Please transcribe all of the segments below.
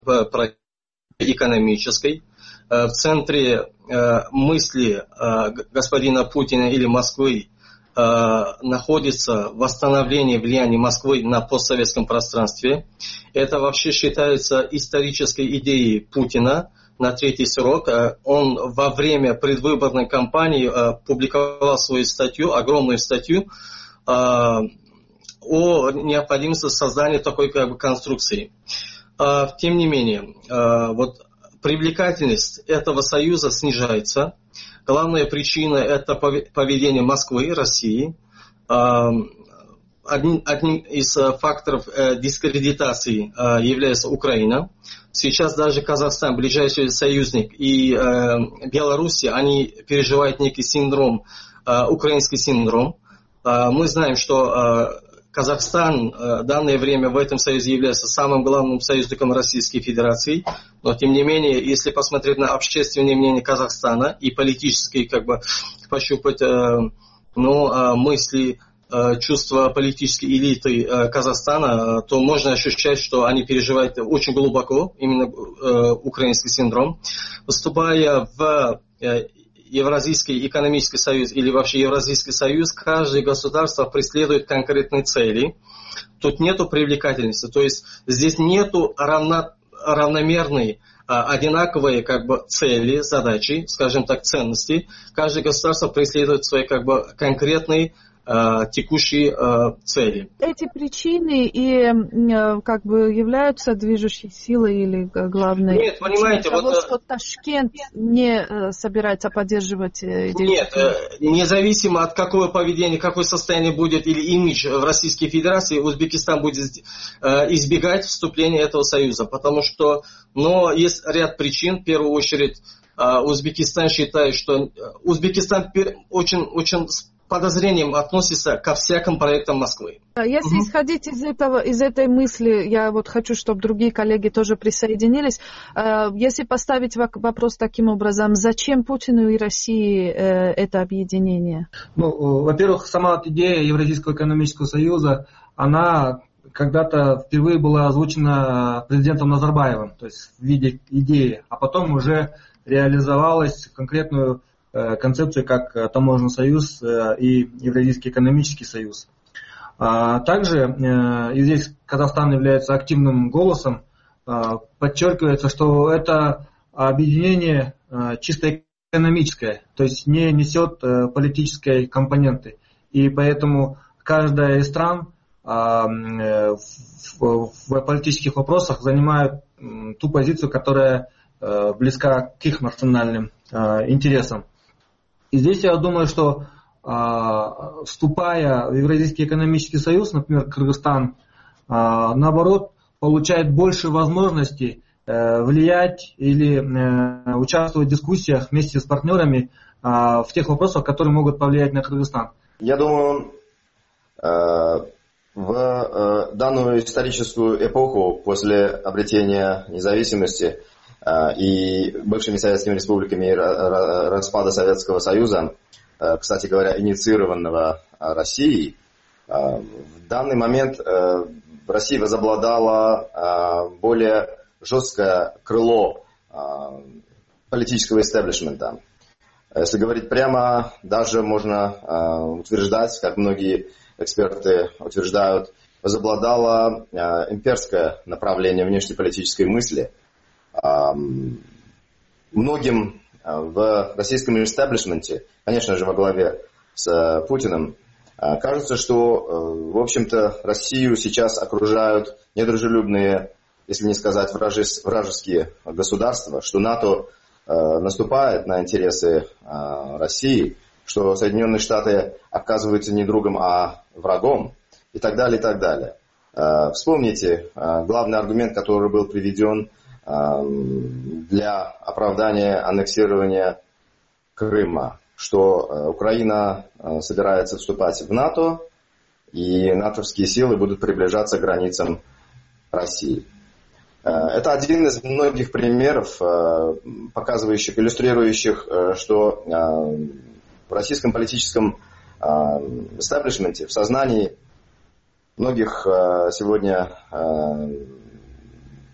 экономической. В центре мысли господина Путина или Москвы находится восстановление влияния Москвы на постсоветском пространстве. Это вообще считается исторической идеей Путина на третий срок. Он во время предвыборной кампании публиковал свою статью, огромную статью, о необходимости создания такой конструкции. Тем не менее, привлекательность этого союза снижается. Главная причина – это поведение Москвы и России. Одним из факторов дискредитации является Украина. Сейчас даже Казахстан, ближайший союзник, и Беларусь, они переживают некий синдром, украинский синдром. Мы знаем, что Казахстан в данное время в этом союзе является самым главным союзником Российской Федерации, но тем не менее, если посмотреть на общественное мнение Казахстана и политические, пощупать мысли, чувства политической элиты Казахстана, то можно ощущать, что они переживают очень глубоко именно украинский синдром. Вступая в Евразийский экономический союз или вообще Евразийский союз, каждое государство преследует конкретные цели. Тут нету привлекательности, то есть здесь нету равномерной, одинаковые цели, задачи, скажем так, ценности. Каждое государство преследует свои конкретные текущие цели. Эти причины и являются движущей силой или главной? Нет, понимаете, того, что Ташкент не собирается поддерживать идею? Нет, независимо от какого поведения, какое состояние будет или имидж в Российской Федерации, Узбекистан будет избегать вступления этого союза, потому что, есть ряд причин. В первую очередь, Узбекистан считает, что Узбекистан очень подозрением относится ко всяким проектам Москвы. Если исходить из этой мысли, я хочу, чтобы другие коллеги тоже присоединились. Если поставить вопрос таким образом, зачем Путину и России это объединение? Во-первых, сама идея Евразийского экономического союза, она когда-то впервые была озвучена президентом Назарбаевым, то есть в виде идеи, а потом уже реализовалась в конкретную концепцию, как Таможенный союз и Евразийский экономический союз. Также, и здесь Казахстан является активным голосом, подчеркивается, что это объединение чисто экономическое, то есть не несет политической компоненты. И поэтому каждая из стран в политических вопросах занимает ту позицию, которая близка к их национальным интересам. И здесь я думаю, что вступая в Евразийский экономический союз, например, Кыргызстан, наоборот, получает больше возможностей влиять или участвовать в дискуссиях вместе с партнерами в тех вопросах, которые могут повлиять на Кыргызстан. Я думаю, в данную историческую эпоху после обретения независимости и бывшими советскими республиками и распада Советского Союза, кстати говоря, инициированного Россией, в данный момент в России возобладало более жесткое крыло политического истеблишмента. Если говорить прямо, даже можно утверждать, как многие эксперты утверждают, возобладало имперское направление внешнеполитической мысли. Многим в российском истеблишменте, конечно же, во главе с Путиным, кажется, что, в общем-то, Россию сейчас окружают недружелюбные, если не сказать вражеские государства, что НАТО наступает на интересы России, что Соединенные Штаты оказываются не другом, а врагом, и так далее, и так далее. Вспомните главный аргумент, который был приведен для оправдания аннексирования Крыма, что Украина собирается вступать в НАТО, и натовские силы будут приближаться к границам России. Это один из многих примеров, показывающих, иллюстрирующих, что в российском политическом эстаблишменте, в сознании многих сегодня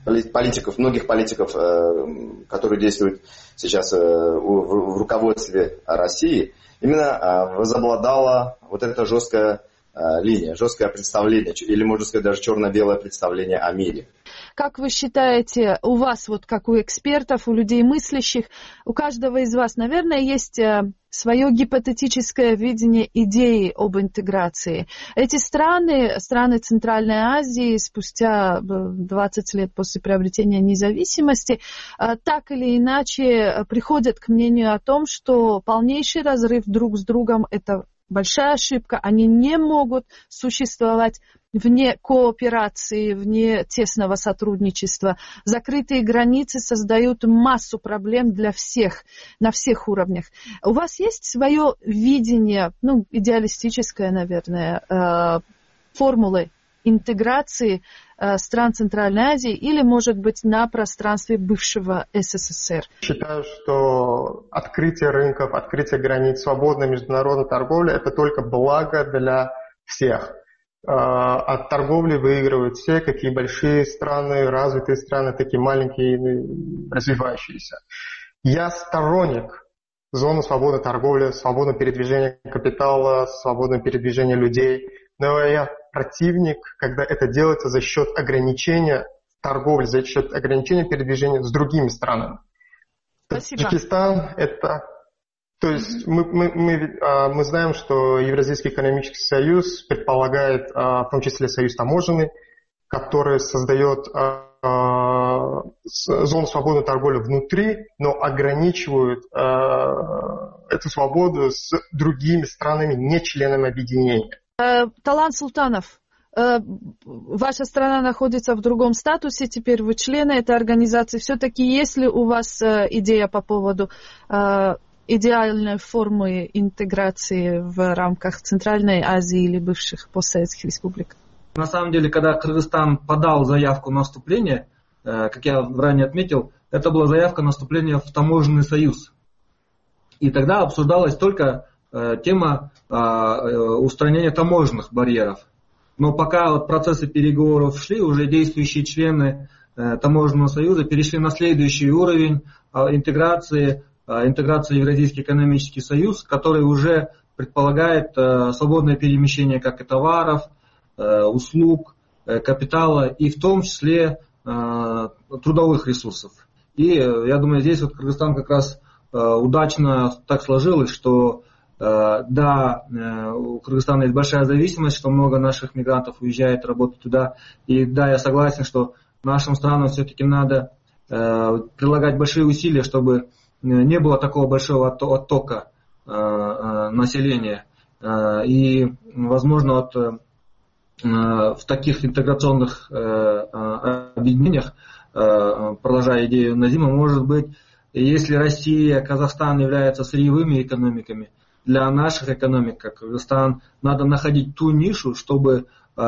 политиков, многих политиков, которые действуют сейчас в руководстве России, именно возобладала вот эта жесткая линия, жесткое представление, или, можно сказать, даже черно-белое представление о мире. Как вы считаете, у вас, вот как у экспертов, у людей мыслящих, у каждого из вас, наверное, есть свое гипотетическое видение идеи об интеграции. Эти страны Центральной Азии, спустя 20 лет после приобретения независимости, так или иначе приходят к мнению о том, что полнейший разрыв друг с другом – это большая ошибка. Они не могут существовать вне кооперации, вне тесного сотрудничества. Закрытые границы создают массу проблем для всех, на всех уровнях. У вас есть свое видение, идеалистическое, наверное, формулы интеграции стран Центральной Азии или, может быть, на пространстве бывшего СССР? Считаю, что открытие рынков, открытие границ, свободная международная торговля – это только благо для всех. От торговли выигрывают все, какие большие страны, развитые страны, такие маленькие, развивающиеся. Я сторонник зоны свободной торговли, свободного передвижения капитала, свободного передвижения людей, но я противник, когда это делается за счет ограничения торговли, за счет ограничения передвижения с другими странами. Спасибо. Таджикистан это... То есть мы знаем, что Евразийский экономический союз предполагает, в том числе союз таможенный, который создает зону свободной торговли внутри, но ограничивает эту свободу с другими странами, не членами объединения. Талант Султанов, ваша страна находится в другом статусе, теперь вы члены этой организации. Все-таки есть ли у вас идея по поводу идеальной формы интеграции в рамках Центральной Азии или бывших постсоветских республик? На самом деле, когда Кыргызстан подал заявку на вступление, как я ранее отметил, это была заявка на вступление в таможенный союз. И тогда обсуждалась только тема устранения таможенных барьеров. Но пока процессы переговоров шли, уже действующие члены таможенного союза перешли на следующий уровень интеграции в Евразийский экономический союз, который уже предполагает свободное перемещение как и товаров, услуг, капитала и в том числе трудовых ресурсов. И я думаю, здесь вот Кыргызстан как раз удачно так сложилось, что да, у Кыргызстана есть большая зависимость, что много наших мигрантов уезжает работать туда. И да, я согласен, что нашим странам все-таки надо прилагать большие усилия, чтобы не было такого большого оттока населения. И, возможно, в таких интеграционных объединениях, продолжая идею Назима, может быть, если Россия, Казахстан являются сырьевыми экономиками, для наших экономик, как Кыргызстан, надо находить ту нишу, чтобы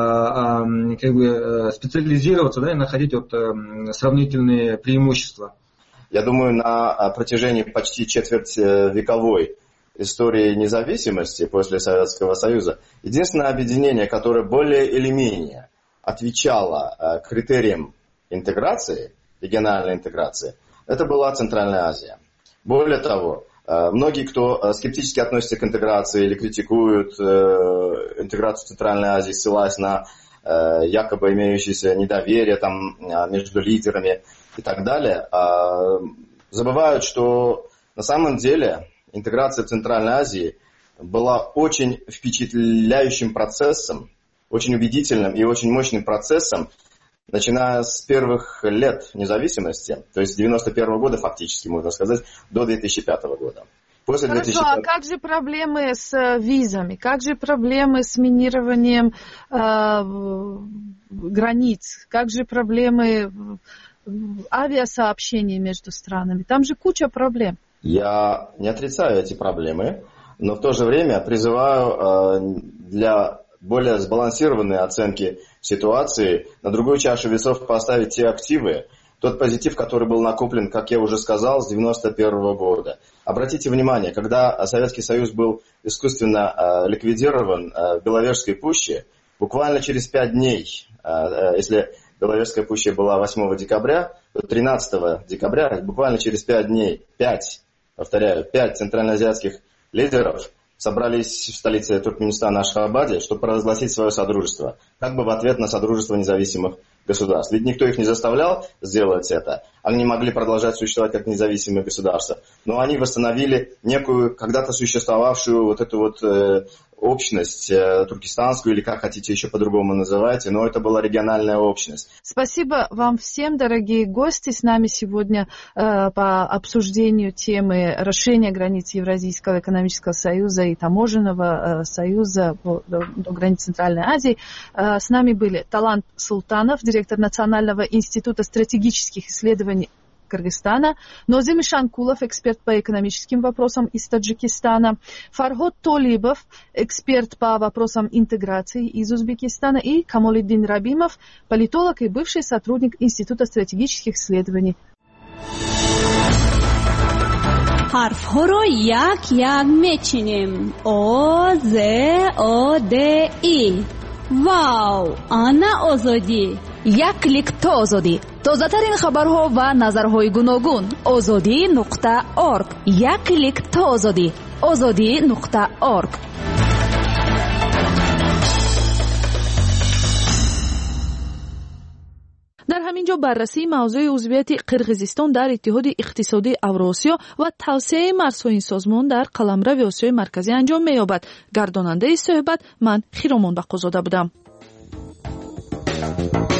специализироваться, да, и находить сравнительные преимущества. Я думаю, на протяжении почти четвертьвековой истории независимости после Советского Союза единственное объединение, которое более или менее отвечало критериям интеграции, региональной интеграции, это была Центральная Азия. Более того, многие, кто скептически относится к интеграции или критикуют интеграцию Центральной Азии, ссылаясь на якобы имеющееся недоверие там, между лидерами и так далее, забывают, что на самом деле интеграция Центральной Азии была очень впечатляющим процессом, очень убедительным и очень мощным процессом, начиная с первых лет независимости, то есть с 1991 года фактически, можно сказать, до 2005 года. После Хорошо, 2005... а как же проблемы с визами? Как же проблемы с минированием границ? Как же проблемы авиасообщений между странами? Там же куча проблем. Я не отрицаю эти проблемы, но в то же время призываю для более сбалансированной оценки ситуации на другую чашу весов поставить те активы, тот позитив, который был накоплен, как я уже сказал, с 1991 года. Обратите внимание, когда Советский Союз был искусственно ликвидирован в Беловежской пуще, буквально через 5 дней, если Беловежская пуща была 8 декабря, то 13 декабря, буквально через 5 дней, 5 центральноазиатских лидеров собрались в столице Туркменистана Ашхабаде, чтобы провозгласить свое содружество, как бы в ответ на содружество независимых государств. Ведь никто их не заставлял сделать это. Они могли продолжать существовать как независимые государства. Но они восстановили некую когда-то существовавшую вот эту вот общность туркестанскую, или как хотите еще по-другому называйте, но это была региональная общность. Спасибо вам всем, дорогие гости. С нами сегодня по обсуждению темы расширения границ Евразийского экономического союза и таможенного союза до границ Центральной Азии. С нами были Талант Султанов, директор Национального института стратегических исследований Кыргызстана, Нозим Шанкулов, эксперт по экономическим вопросам из Таджикистана, Фарход Толибов, эксперт по вопросам интеграции из Узбекистана, и Камолиддин Рабимов, политолог и бывший сотрудник Института стратегических исследований. حرف‌ها یک میچینیم. O, Z, O, D, I. واو، آنا آزادی. یک کلیک تا آزادی. تازه‌ترین خبرها و نظرهای گوناگون. azadi.org. یک کلیک تا آزادی. azadi.org. در همینجا بررسی موضوع عضویت قرقیزستان در اتحاد اقتصادی اوراسیا و توسعه مرزهای این سازمان در قلمرو آسیای مرکزی انجام می‌یابد. گرداننده صحبت من خیرامان بقازاده بودم.